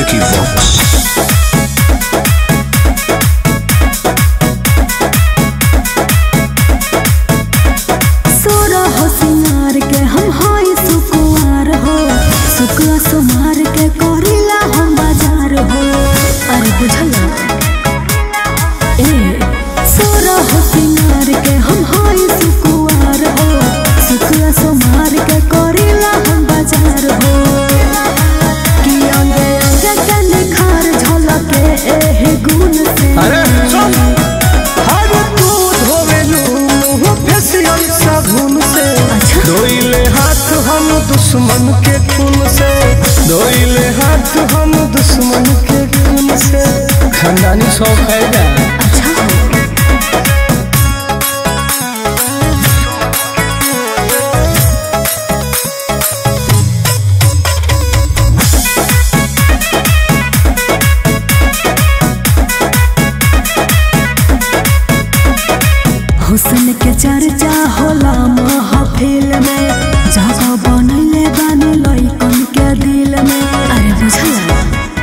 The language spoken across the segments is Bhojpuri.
Vicky Vox। सुमार के करिला हम बाजार हो। अरे बुझला सोरह सिंगार के हम हाय सुकुआर हो। सुकुआ सोमार के करिला हम बाजार हो। कि अंगे अंगे के निखार झलके एहे गुण से। अरे सुन हर तू धोवेलू मुँह फेसियल साबुन से। अच्छा धोइले हाथ हम दुश्मन के खून से। धोइले हाथ हम दुश्मन के खून से। खानदानी शौक है क्या? अच्छा हुस्न के चर्चा होला महफिल में। जगह बनैले बानी लइकन के दिल में। अरे बुझला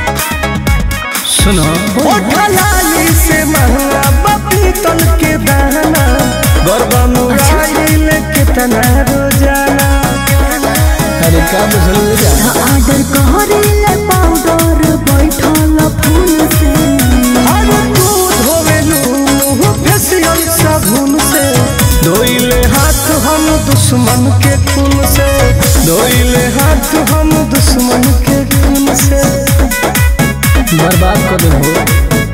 सुनो लाली से महंगा पीतल के दाना। गरबा मुराइल कितना रोजाना। अरे क्या बुझल आर्डर कहरिले पाउडर बैठल फूल से। अरे तू धोवेलू मुँह फेसियल साबुन से। धोइले हाथ हम दुश्मन के खून से। धोइले हाथ हम दुश्मन के खून से। बर्बाद कर दे हो।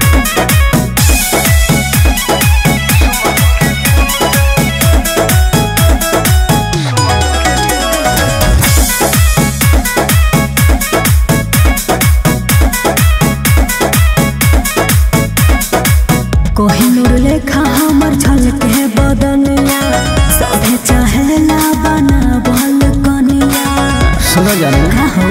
कोहिनूर लेखा हमर झलके बदनिया। सभे चाहेला बनावल कनिया। सुनो जानो का हो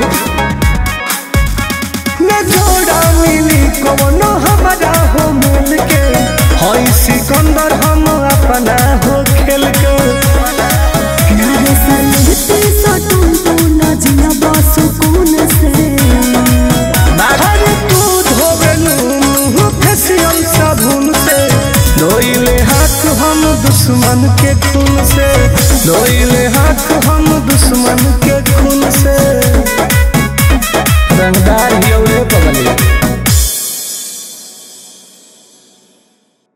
न जोड़ा मिली कवनो हमारा हो मिल के। हई सिकंदर हम अपना हो खेल के। नारे सलगती सटुन तू न जिया सुकून से। अरे तू धोवेलू मुँह फेसियल साबुन से। धोइले हाथ हम दुश्मन के खून से। धोइले हाथ हम दुश्मन के